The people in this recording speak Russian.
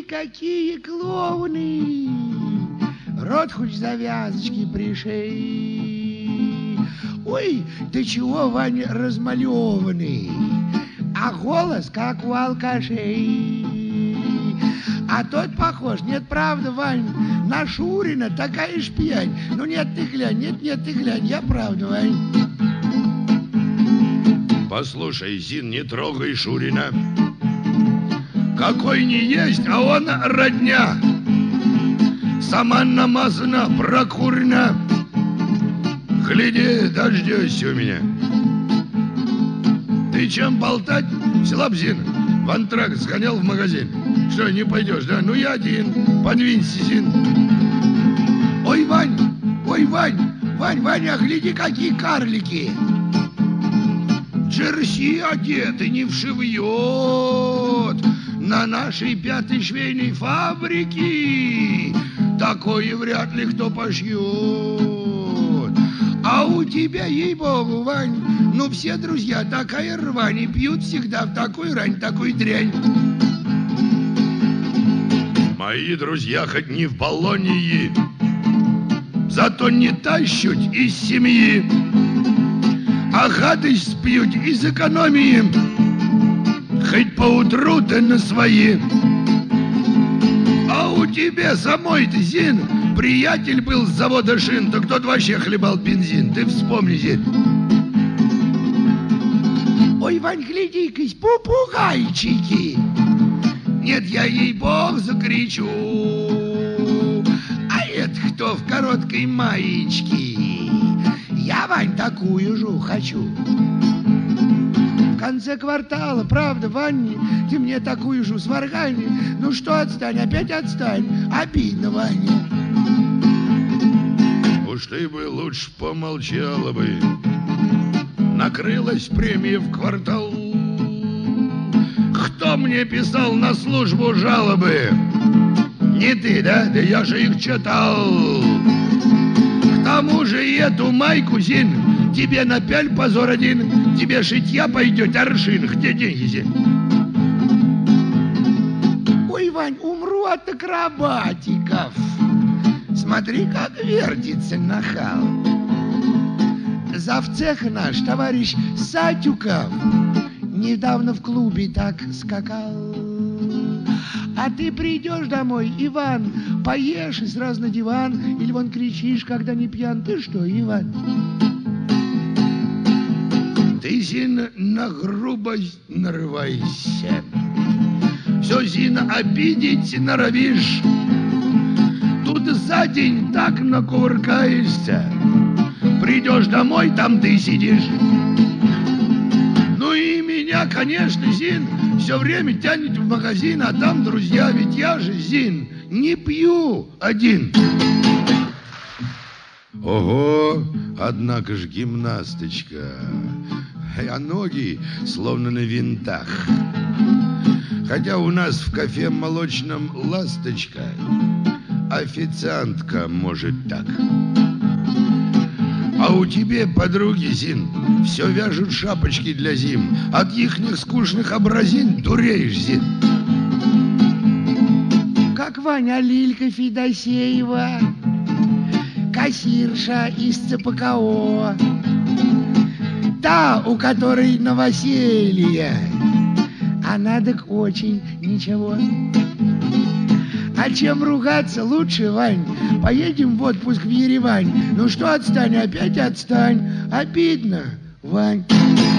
какие клоуны! Рот хоть завязочки пришей. Ой, ты чего, Ваня, размалеванный? А голос, как у алкашей. А тот похож, нет, правда, Вань, на Шурина, такая ж пьянь. Ну нет, ты глянь, нет, ты глянь, я правда, Вань. Послушай, Зин, не трогай Шурина. Какой не есть, а он родня. Сама намазана, прокурена. Гляди, дождешься у меня. Ты чем болтать? Слабзин, в антракт сгонял в магазин. Что, не пойдешь, да? Ну я один, подвинься, Зин. Ой, Вань, Ваня, гляди, какие карлики. Джерси одеты, не вшивьет. На нашей пятой швейной фабрике такое вряд ли кто пошьет. А у тебя, ей-богу, Вань, ну все друзья такая рвань и пьют всегда в такую рань, такую дрянь. Мои друзья хоть не в баллоне, зато не тащут из семьи, а гадость спьют из экономии, хоть поутру да на свои. А у тебя самой-то, Зин, приятель был с завода шин, то кто-то вообще хлебал бензин, ты вспомни, Зин. Ой, Вань, гляди-кась, попугайчики. Нет, я ей-бог закричу. А это кто в короткой маечке? Я, Вань, такую же хочу. В конце квартала, правда, Ваня, ты мне такую же сваргани. Ну что, отстань, опять отстань. Обидно, Ваня. Уж ты бы лучше помолчала бы. Накрылась премия в квартал. Кто мне писал на службу жалобы? Не ты, да? Да я же их читал. К тому же и эту майку, Зин, тебе напяль позор один. Тебе шитья пойдет аршин. Где деньги, Зин? Ой, Вань, умру от акробатиков. Смотри, как вертится нахал. Завцех наш, товарищ Сатюков, недавно в клубе так скакал. А ты придешь домой, Иван, поешь и сразу на диван, или вон кричишь, когда не пьян. Ты что, Иван? Ты, Зина, на грубость нарывайся. Все, Зина, обидеть норовишь. Тут за день так накувыркаешься. Придешь домой, там ты сидишь. Ну и меня, конечно, Зин, все время тянет в магазин, а там друзья, ведь я же, Зин, не пью один. Ого, однако ж гимнасточка, а ноги словно на винтах. Хотя у нас в кафе молочном ласточка, официантка может так. А у тебя, подруги, Зин, все вяжут шапочки для зим. От ихних скучных образин дуреешь, Зин. Как Ваня Лилька Федосеева, кассирша из ЦПКО, та, у которой новоселье. Она так очень ничего. А чем ругаться лучше, Вань? Поедем в отпуск в Еревань. Ну что, отстань, опять отстань. Обидно, Вань.